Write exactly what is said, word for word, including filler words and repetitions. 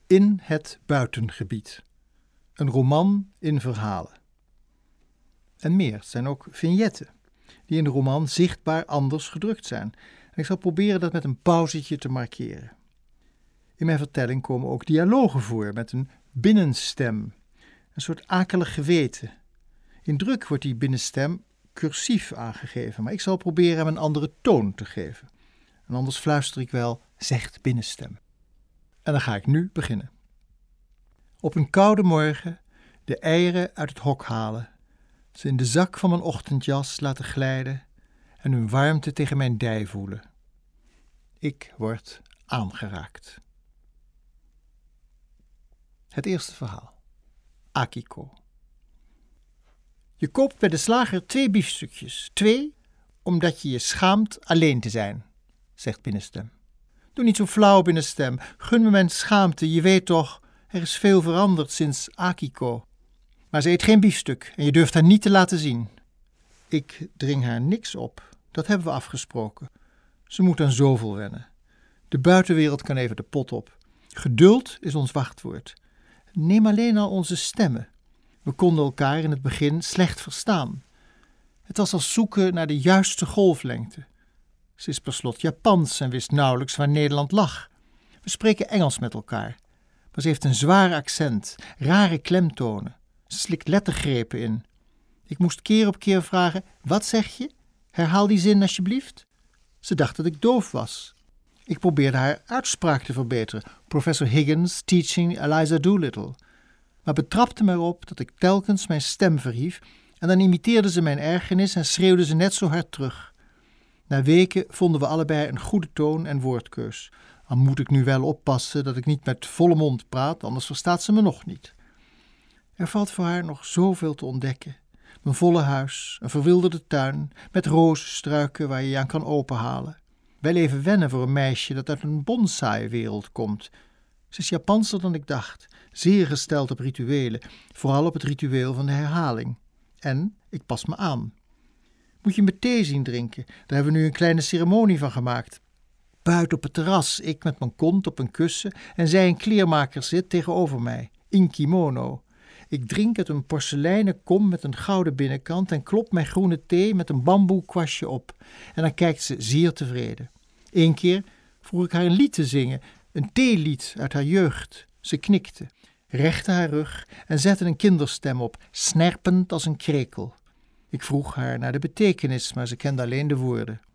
In het buitengebied. Een roman in verhalen. En meer, het zijn ook vignetten, die in de roman zichtbaar anders gedrukt zijn. En ik zal proberen dat met een pauzetje te markeren. In mijn vertelling komen ook dialogen voor met een binnenstem, een soort akelig geweten. In druk wordt die binnenstem cursief aangegeven, maar ik zal proberen hem een andere toon te geven. En anders fluister ik wel, zegt binnenstem. En dan ga ik nu beginnen. Op een koude morgen de eieren uit het hok halen, ze in de zak van mijn ochtendjas laten glijden en hun warmte tegen mijn dij voelen. Ik word aangeraakt. Het eerste verhaal. Akiko. Je koopt bij de slager twee biefstukjes. Twee, omdat je je schaamt alleen te zijn, zegt binnenstem. Doe niet zo flauw, binnenstem. Gun me mijn schaamte. Je weet toch, er is veel veranderd sinds Akiko. Maar ze eet geen biefstuk en je durft haar niet te laten zien. Ik dring haar niks op. Dat hebben we afgesproken. Ze moet aan zoveel wennen. De buitenwereld kan even de pot op. Geduld is ons wachtwoord. Neem alleen al onze stemmen. We konden elkaar in het begin slecht verstaan. Het was als zoeken naar de juiste golflengte. Ze is per slot Japans en wist nauwelijks waar Nederland lag. We spreken Engels met elkaar. Maar ze heeft een zwaar accent, rare klemtonen. Ze slikt lettergrepen in. Ik moest keer op keer vragen, wat zeg je? Herhaal die zin alsjeblieft. Ze dacht dat ik doof was. Ik probeerde haar uitspraak te verbeteren. Professor Higgins teaching Eliza Doolittle. Maar betrapte me erop dat ik telkens mijn stem verhief en dan imiteerde ze mijn ergernis en schreeuwde ze net zo hard terug. Na weken vonden we allebei een goede toon en woordkeus. Al moet ik nu wel oppassen dat ik niet met volle mond praat, anders verstaat ze me nog niet. Er valt voor haar nog zoveel te ontdekken. Mijn volle huis, een verwilderde tuin, met rozenstruiken waar je je aan kan openhalen. Wel even wennen voor een meisje dat uit een bonsai-wereld komt. Ze is Japanser dan ik dacht, zeer gesteld op rituelen, vooral op het ritueel van de herhaling. En ik pas me aan. Moet je me thee zien drinken, daar hebben we nu een kleine ceremonie van gemaakt. Buiten op het terras, ik met mijn kont op een kussen en zij een kleermaker zit tegenover mij, in kimono. Ik drink uit een porseleinen kom met een gouden binnenkant en klop mijn groene thee met een bamboekwastje op. En dan kijkt ze zeer tevreden. Eén keer vroeg ik haar een lied te zingen, een theelied uit haar jeugd. Ze knikte, rechtte haar rug en zette een kinderstem op, snerpend als een krekel. Ik vroeg haar naar de betekenis, maar ze kende alleen de woorden.